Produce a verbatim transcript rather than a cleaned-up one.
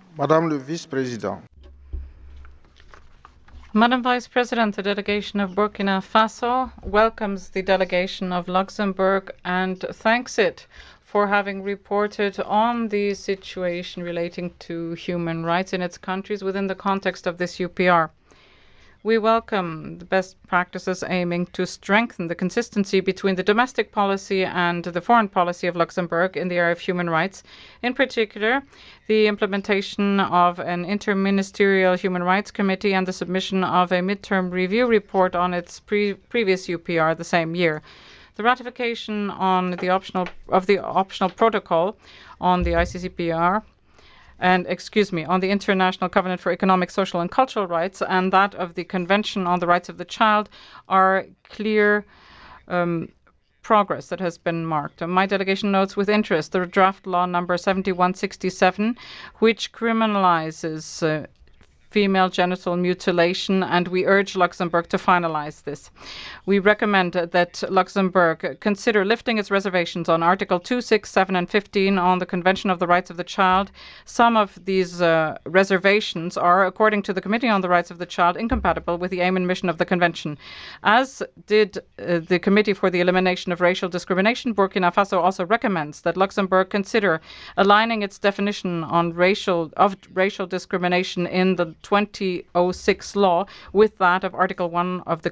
Madame le Vice-président, Madam Vice President, the delegation of Burkina Faso welcomes the delegation of Luxembourg and thanks it for having reported on the situation relating to human rights in its countries within the context of this U P R. We welcome the best practices aiming to strengthen the consistency between the domestic policy and the foreign policy of Luxembourg in the area of human rights. In particular, the implementation of an interministerial human rights committee and the submission of a midterm review report on its pre- previous U P R the same year. The ratification on the optional of the optional protocol on the I C C P R and excuse me, on the International Covenant for Economic, Social and Cultural Rights and that of the Convention on the Rights of the Child are clear um, progress that has been marked. My delegation notes with interest the draft law number seventy-one sixty-seven, which criminalizes uh, female genital mutilation, and we urge Luxembourg to finalize this. We recommend that Luxembourg consider lifting its reservations on Article two, six, seven, and fifteen on the Convention of the Rights of the Child. Some of these uh, reservations are, according to the Committee on the Rights of the Child, incompatible with the aim and mission of the Convention. As did uh, the Committee for the Elimination of Racial Discrimination, Burkina Faso also recommends that Luxembourg consider aligning its definition on racial of racial discrimination in the two thousand six law with that of Article one of the